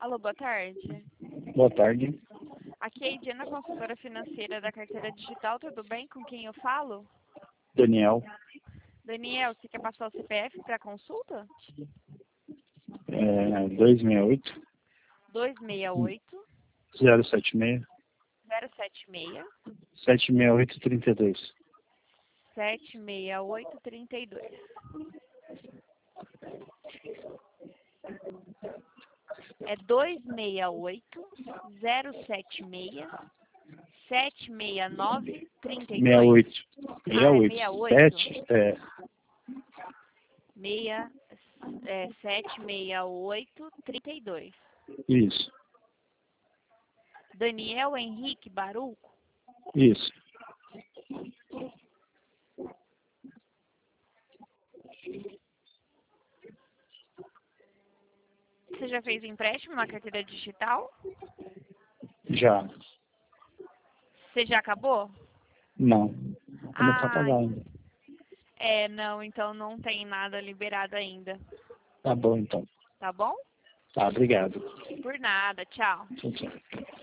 Alô, boa tarde. Boa tarde. Aqui é a Ediana, consultora financeira da carteira digital, tudo bem? Com quem eu falo? Daniel. Daniel, você quer passar o CPF para consulta? 268 268 076 076 76832. 76832. É 268 076 769 32. 68. Ah, é 68? 7, 768 32. isso. Daniel Henrique Baruco? Isso. Você já fez empréstimo na carteira digital? Já. Você já acabou? Não. Vou começar a pagar ainda. Não, então não tem nada liberado ainda. Tá bom, então. Tá bom? Tá, obrigado. Por nada, tchau. Tchau, tchau.